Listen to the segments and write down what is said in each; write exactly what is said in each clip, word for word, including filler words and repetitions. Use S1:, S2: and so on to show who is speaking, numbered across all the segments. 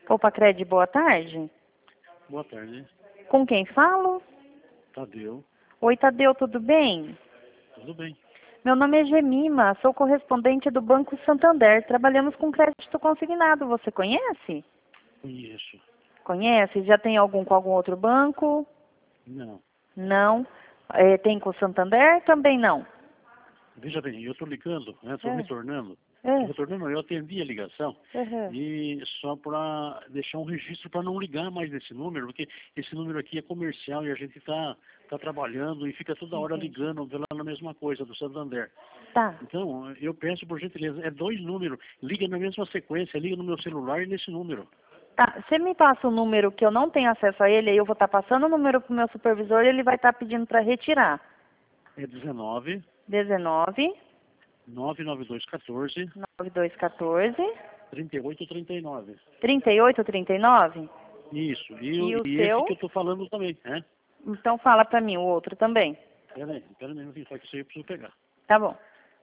S1: Opa, Cred, boa tarde.
S2: Boa tarde.
S1: Com quem falo?
S2: Tadeu.
S1: Oi, Tadeu, tudo bem?
S2: Tudo bem.
S1: Meu nome é Gemima, sou correspondente do Banco Santander. Trabalhamos com crédito consignado. Você conhece?
S2: Conheço.
S1: Conhece? Já tem algum com algum outro banco?
S2: Não.
S1: Não. É, tem com o Santander? Também não.
S2: Veja bem, eu estou ligando, né? Estou
S1: É.
S2: retornando.
S1: É.
S2: Estou retornando, eu atendi a ligação
S1: Uhum.
S2: e só para deixar um registro para não ligar mais nesse número, porque esse número aqui é comercial e a gente está tá trabalhando e fica toda hora
S1: Entendi.
S2: ligando pela na mesma coisa do Santander.
S1: Tá.
S2: Então, eu peço por gentileza, é dois números, liga na mesma sequência, liga no meu celular e nesse número.
S1: Tá. Você me passa o número que eu não tenho acesso a ele, aí eu vou estar passando o número para o meu supervisor e ele vai estar pedindo para retirar.
S2: É dezenove,
S1: dezenove,
S2: nove nove dois um quatro,
S1: nove dois um quatro,
S2: trinta e oito trinta e nove.
S1: trinta e oito, trinta e nove.
S2: Isso, e,
S1: E
S2: o-
S1: o
S2: e esse
S1: seu?
S2: que eu estou falando também, né?
S1: Então fala para mim o outro também.
S2: Pera aí, pera aí, um minutinho, só que isso aí eu preciso pegar.
S1: Tá bom.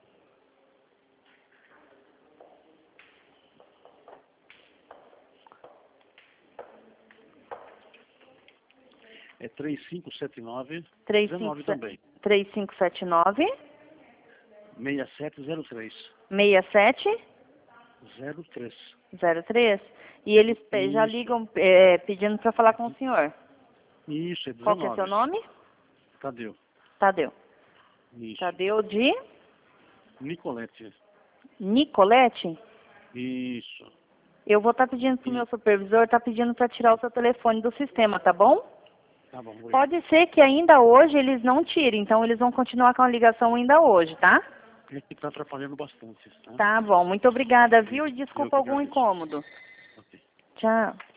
S2: É três cinco sete nove,
S1: três
S2: dezenove também,
S1: cinco sete nove,
S2: seis sete zero três,
S1: seis sete
S2: zero três.
S1: zero três. E eles pe- já
S2: Isso,
S1: ligam é, pedindo para falar com o senhor.
S2: isso, é
S1: Qual que é seu
S2: dezenove.
S1: nome?
S2: Tadeu.
S1: Tadeu.
S2: Isso.
S1: Tadeu de
S2: Nicolete.
S1: Nicolete?
S2: Isso.
S1: Eu vou estar pedindo para o
S2: E,
S1: meu supervisor, está pedindo para tirar o seu telefone do sistema, tá bom?
S2: tá bom, obrigado.
S1: Pode ser que ainda hoje eles não tirem, então eles vão continuar com a ligação ainda hoje, tá?
S2: É que está atrapalhando bastante, tá?
S1: Tá bom, muito obrigada, viu?
S2: Isso,
S1: E
S2: eu
S1: desculpa
S2: que
S1: algum
S2: agradeço.
S1: incômodo.
S2: Ok.
S1: Tchau.